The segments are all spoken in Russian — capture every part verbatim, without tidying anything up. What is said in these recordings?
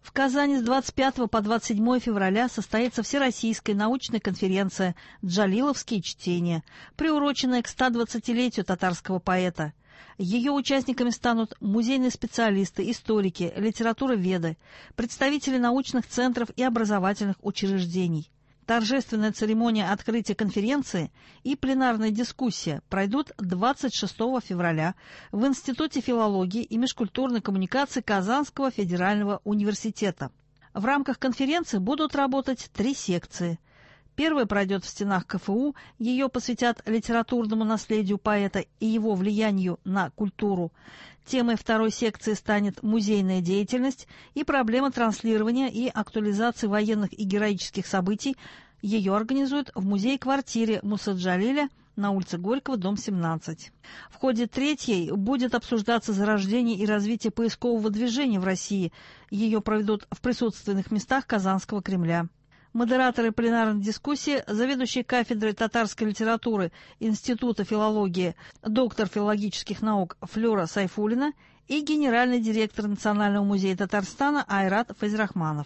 В Казани с двадцать пятого по двадцать седьмое февраля состоится Всероссийская научная конференция «Джалиловские чтения», приуроченная к стодвадцатилетию татарского поэта. Ее участниками станут музейные специалисты, историки, литературоведы, представители научных центров и образовательных учреждений. Торжественная церемония открытия конференции и пленарная дискуссия пройдут двадцать шестого февраля в Институте филологии и межкультурной коммуникации Казанского федерального университета. В рамках конференции будут работать три секции. Первая пройдет в стенах ка эф у, ее посвятят литературному наследию поэта и его влиянию на культуру. Темой второй секции станет музейная деятельность и проблема транслирования и актуализации военных и героических событий. Ее организуют в музее-квартире Мусы Джалиля на улице Горького, дом семнадцать. В ходе третьей будет обсуждаться зарождение и развитие поискового движения в России. Ее проведут в присутственных местах Казанского Кремля. Модераторы пленарной дискуссии, заведующий кафедрой татарской литературы Института филологии, доктор филологических наук Флёра Сайфуллина и генеральный директор Национального музея Татарстана Айрат Файзрахманов.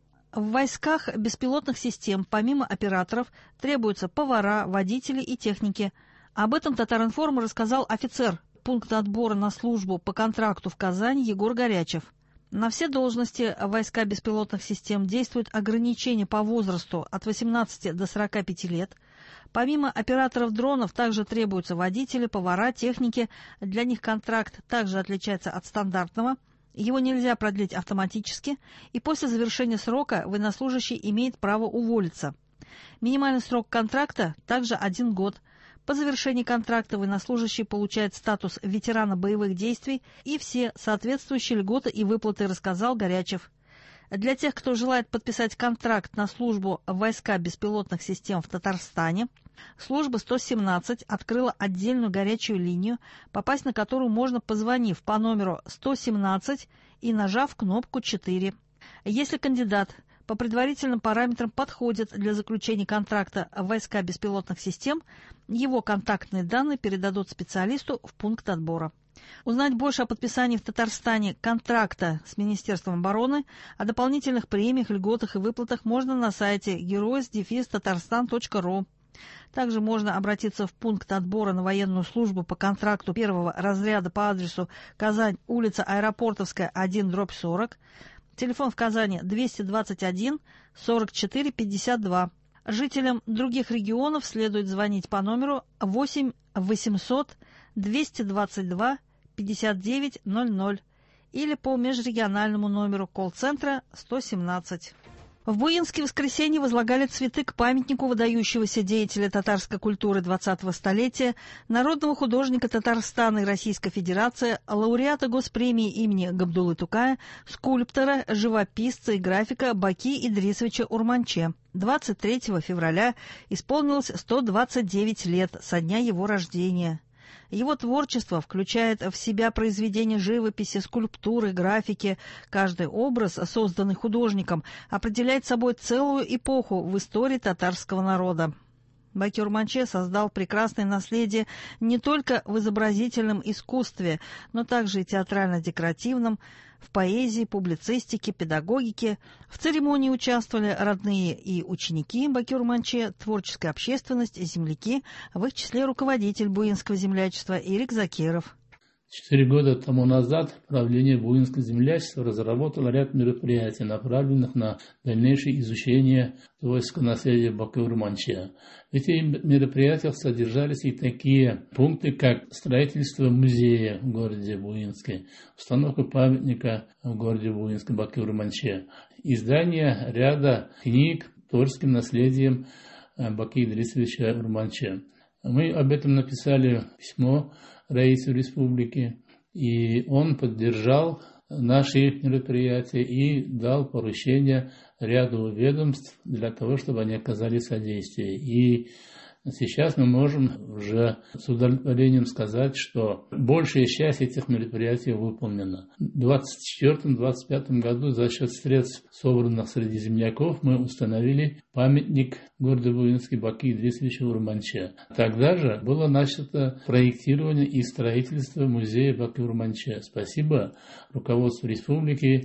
В войсках беспилотных систем, помимо операторов, требуются повара, водители и техники. Об этом Татар-Информ рассказал офицер пункта отбора на службу по контракту в Казани Егор Горячев. На все должности войска беспилотных систем действуют ограничения по возрасту от восемнадцати до сорока пяти лет. Помимо операторов дронов также требуются водители, повара, техники. Для них контракт также отличается от стандартного. Его нельзя продлить автоматически, и после завершения срока военнослужащий имеет право уволиться. Минимальный срок контракта также один год. По завершении контракта военнослужащий получает статус ветерана боевых действий и все соответствующие льготы и выплаты, рассказал Горячев. Для тех, кто желает подписать контракт на службу в войска беспилотных систем в Татарстане, служба сто семнадцать открыла отдельную горячую линию, попасть на которую можно, позвонив по номеру сто семнадцать и нажав кнопку четыре. Если кандидат по предварительным параметрам подходит для заключения контракта в войска беспилотных систем, его контактные данные передадут специалисту в пункт отбора. Узнать больше о подписании в Татарстане контракта с Министерством обороны, о дополнительных премиях, льготах и выплатах можно на сайте героис дефис татарстан точка ру. Также можно обратиться в пункт отбора на военную службу по контракту первого разряда по адресу Казань, улица Аэропортовская, один дробь сорок. Телефон в Казани двести двадцать один сорок четыре пятьдесят два. Жителям других регионов следует звонить по номеру восемь восемьсот двести двадцать два пятьдесят девять ноль ноль или по межрегиональному номеру колл-центра сто семнадцать. В Буинске в воскресенье возлагали цветы к памятнику выдающегося деятеля татарской культуры двадцатого столетия, народного художника Татарстана и Российской Федерации, лауреата госпремии имени Габдуллы Тукая, скульптора, живописца и графика Баки Идрисовича Урманче. двадцать третьего февраля исполнилось сто двадцать девять лет со дня его рождения. Его творчество включает в себя произведения живописи, скульптуры, графики. Каждый образ, созданный художником, определяет собой целую эпоху в истории татарского народа. Баки Урманче создал прекрасное наследие не только в изобразительном искусстве, но также и театрально-декоративном, в поэзии, публицистике, педагогике. В церемонии участвовали родные и ученики Баки Урманче, творческая общественность, земляки, в их числе руководитель Буинского землячества Ирик Закиров. Четыре года тому назад правление Буинского землячества разработало ряд мероприятий, направленных на дальнейшее изучение творческого наследия Баки Урманче. В этих мероприятиях содержались и такие пункты, как строительство музея в городе Буинске, установка памятника в городе Буинске Баки Урманче, издание ряда книг творческим наследием Баки Идрисовича Урманче. Мы об этом написали письмо Раису Республики, и он поддержал наши мероприятия и дал поручение ряду ведомств для того, чтобы они оказали содействие. И сейчас мы можем уже с удовлетворением сказать, что большая часть этих мероприятий выполнена. В двадцать четвёртом — двадцать пятом году за счет средств, собранных среди земляков, мы установили памятник города Буинске Баки Идрисовича Урманче. Тогда же было начато проектирование и строительство музея Баки Урманче. Спасибо руководству республики,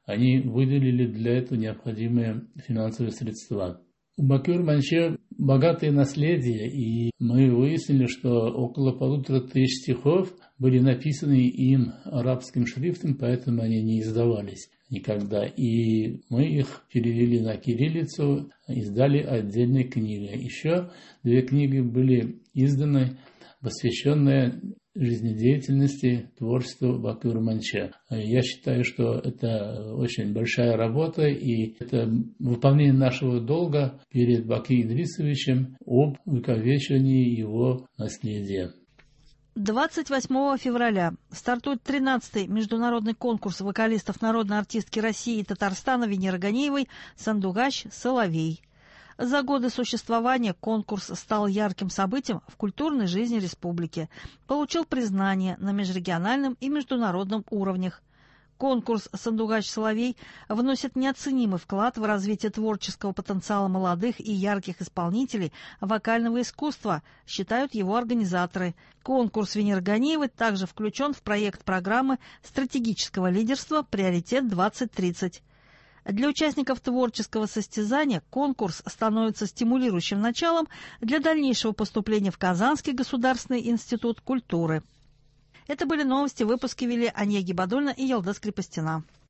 они выделили для этого необходимые финансовые средства. У Бакыр-Манче богатое наследие, и мы выяснили, что около полутора тысяч стихов были написаны им арабским шрифтом, поэтому они не издавались никогда. И мы их перевели на кириллицу, издали отдельной книгой. Еще две книги были изданы, посвященные жизнедеятельности, творчеству Бакыр-Манче. Я считаю, что это очень большая работа, и это выполнение нашего долга перед Баки Идрисовичем об увековечении его наследия. двадцать восьмого февраля стартует тринадцатый международный конкурс вокалистов народной артистки России и Татарстана Венеры Ганеевой «Сандугач Соловей». За годы существования конкурс стал ярким событием в культурной жизни республики, получил признание на межрегиональном и международном уровнях. Конкурс «Сандугач Соловей» вносит неоценимый вклад в развитие творческого потенциала молодых и ярких исполнителей вокального искусства, считают его организаторы. Конкурс Венеры Ганеевой также включен в проект программы стратегического лидерства «Приоритет двадцать тридцать». Для участников творческого состязания конкурс становится стимулирующим началом для дальнейшего поступления в Казанский государственный институт культуры. Это были новости, выпуски вели Ания Гибадульна и Ялда Скрипостина.